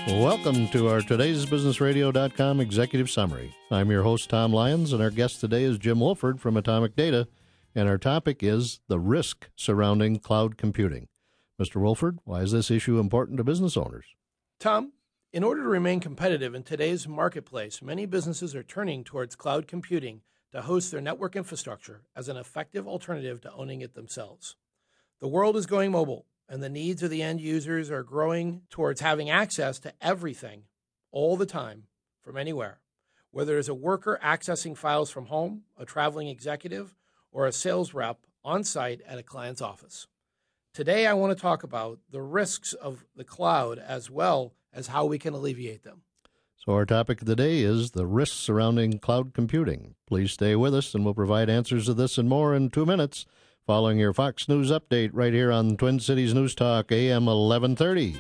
Welcome to our Today'sBusinessRadio.com Executive Summary. I'm your host, Tom Lyons, and our guest today is Jim Wolford from Atomic Data, and our topic is the risk surrounding cloud computing. Mr. Wolford, why is this issue important to business owners? Tom, in order to remain competitive in today's marketplace, many businesses are turning towards cloud computing to host their network infrastructure as an effective alternative to owning it themselves. The world is going mobile, and the needs of the end users are growing towards having access to everything all the time from anywhere, whether it's a worker accessing files from home, a traveling executive, or a sales rep on site at a client's office. Today, I want to talk about the risks of the cloud as well as how we can alleviate them. So our topic of the day is the risks surrounding cloud computing. Please stay with us, and we'll provide answers to this and more in 2 minutes, following your Fox News update right here on Twin Cities News Talk, AM 1130.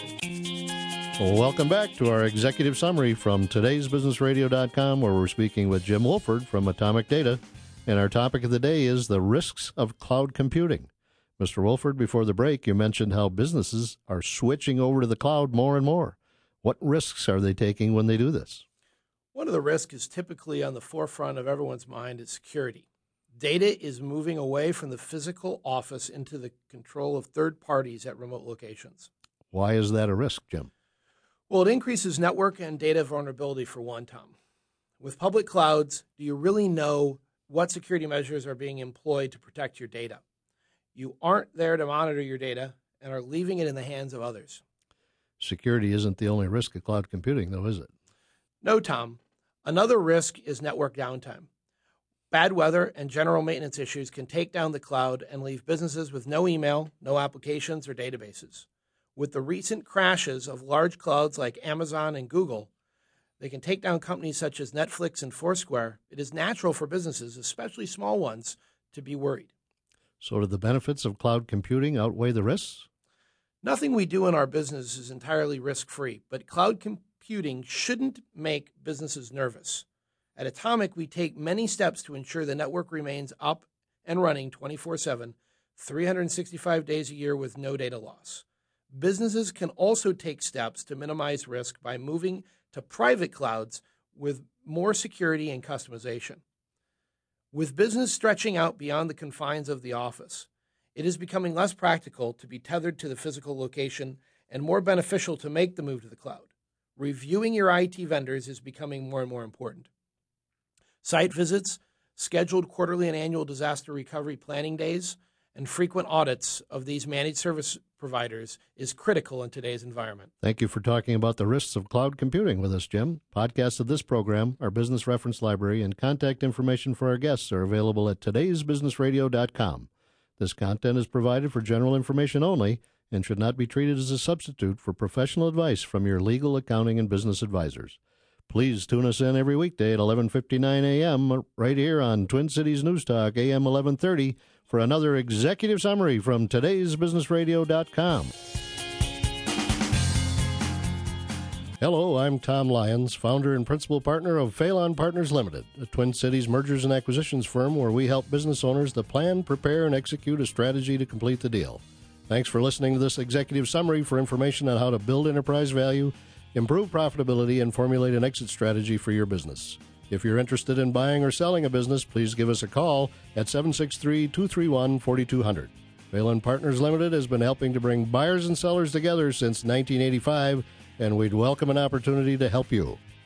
Welcome back to our executive summary from Today'sBusinessRadio.com, where we're speaking with Jim Wolford from Atomic Data, and our topic of the day is the risks of cloud computing. Mr. Wolford, before the break, you mentioned how businesses are switching over to the cloud more and more. What risks are they taking when they do this? One of the risks is typically on the forefront of everyone's mind is security. Data is moving away from the physical office into the control of third parties at remote locations. Why is that a risk, Jim? Well, it increases network and data vulnerability for one, Tom. With public clouds, do you really know what security measures are being employed to protect your data? You aren't there to monitor your data and are leaving it in the hands of others. Security isn't the only risk of cloud computing, though, is it? No, Tom. Another risk is network downtime. Bad weather and general maintenance issues can take down the cloud and leave businesses with no email, no applications, or databases. With the recent crashes of large clouds like Amazon and Google, they can take down companies such as Netflix and Foursquare. It is natural for businesses, especially small ones, to be worried. So do the benefits of cloud computing outweigh the risks? Nothing we do in our business is entirely risk-free, but cloud computing shouldn't make businesses nervous. At Atomic, we take many steps to ensure the network remains up and running 24/7, 365 days a year with no data loss. Businesses can also take steps to minimize risk by moving to private clouds with more security and customization. With business stretching out beyond the confines of the office, it is becoming less practical to be tethered to the physical location and more beneficial to make the move to the cloud. Reviewing your IT vendors is becoming more and more important. Site visits, scheduled quarterly and annual disaster recovery planning days, and frequent audits of these managed service providers is critical in today's environment. Thank you for talking about the risks of cloud computing with us, Jim. Podcasts of this program, our business reference library, and contact information for our guests are available at Today'sBusinessRadio.com. This content is provided for general information only and should not be treated as a substitute for professional advice from your legal, accounting, and business advisors. Please tune us in every weekday at 11:59 a.m. right here on Twin Cities News Talk, AM 1130, for another executive summary from Today'sBusinessRadio.com. Hello, I'm Tom Lyons, founder and principal partner of Phelan Partners Limited, a Twin Cities mergers and acquisitions firm where we help business owners to plan, prepare, and execute a strategy to complete the deal. Thanks for listening to this executive summary. For information on how to build enterprise value, improve profitability, and formulate an exit strategy for your business. If you're interested in buying or selling a business, please give us a call at 763-231-4200. Phelan Partners Limited has been helping to bring buyers and sellers together since 1985, and we'd welcome an opportunity to help you.